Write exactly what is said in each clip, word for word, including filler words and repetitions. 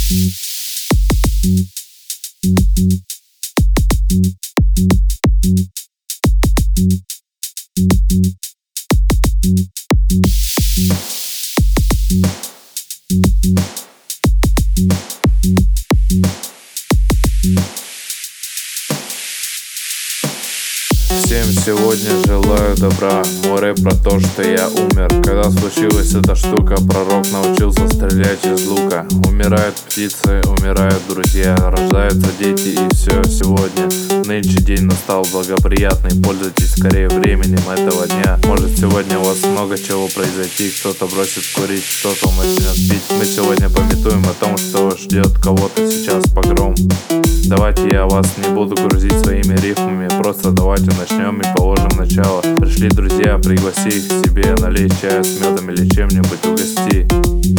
Всем сегодня желаю добра. Мой рэп про то, что я умер. Когда случилась эта штука, пророк научился стрелять из лука. Умирают птицы, умирают друзья, рождаются дети, и все сегодня. Нынче день настал благоприятный, пользуйтесь скорее временем этого дня. Может сегодня у вас много чего произойти. Кто-то бросит курить, кто-то начнет пить. Мы сегодня памятуем о том, что ждет кого-то сейчас погром. Давайте я вас не буду грузить своими рифмами, просто давайте начнем и положим начало. Пришли друзья, пригласи их к себе, налей чая с медом или чем-нибудь угости.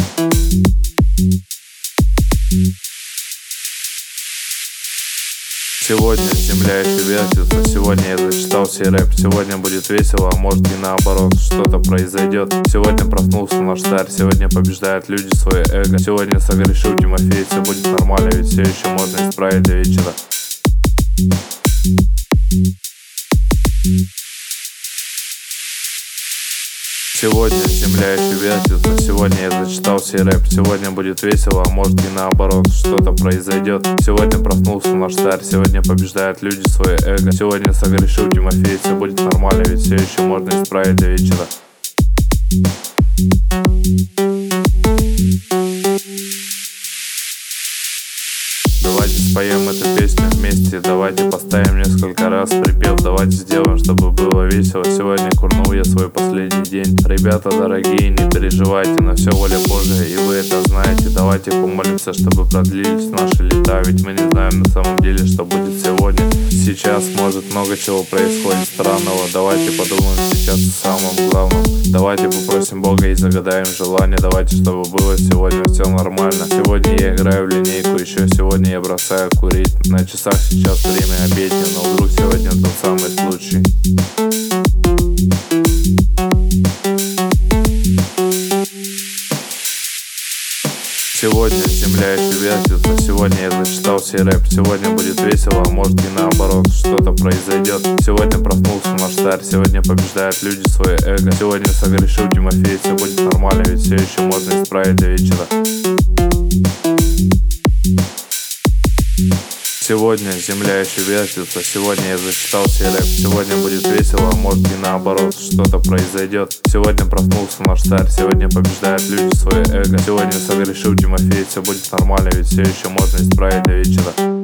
Сегодня земля еще вертится, сегодня я зачитал сей рэп. Сегодня будет весело, а может и наоборот, что-то произойдет. Сегодня проснулся наш царь, сегодня побеждают люди свое эго. Сегодня согрешил Тимофей, все будет нормально, ведь все еще можно исправить до вечера. Сегодня земля еще вертится, сегодня я зачитал сей рэп. Сегодня будет весело, а может и наоборот, что-то произойдет. Сегодня проснулся наш царь, сегодня побеждают люди свое эго. Сегодня согрешил Тимофей, все будет нормально, ведь все еще можно исправить до вечера. Давайте споем эту песню вместе, давайте поставим несколько раз припев. Давайте сделаем, чтобы было весело. Сегодня курнул я свой последний день. Ребята дорогие, не переживайте, на все воля Божия, и вы это знаете. Давайте помолимся, чтобы продлились наши лета, ведь мы не знаем на самом деле, что будет сегодня. Сейчас может много чего происходит странного. Давайте подумаем сейчас о самом главном. Давайте попросим Бога и загадаем желание. Давайте, чтобы было сегодня все нормально. Сегодня я играю в линейку, еще сегодня я бросаю курить. На часах сейчас время обедня, но вдруг сегодня тот самый случай. Сегодня земля еще вертится, сегодня я зачитал сей рэп. Сегодня будет весело, а может и наоборот, что-то произойдет. Сегодня проснулся наш царь, сегодня побеждают люди свое эго. Сегодня согрешил Тимофей, все будет нормально, ведь все еще можно исправить до вечера. Сегодня земля еще вертится, сегодня я зачитал сей рэп. Сегодня будет весело, а может и наоборот, что-то произойдет. Сегодня проснулся наш царь, сегодня побеждают люди свое эго. Сегодня согрешил Тимофей, все будет нормально, ведь все еще можно исправить до вечера.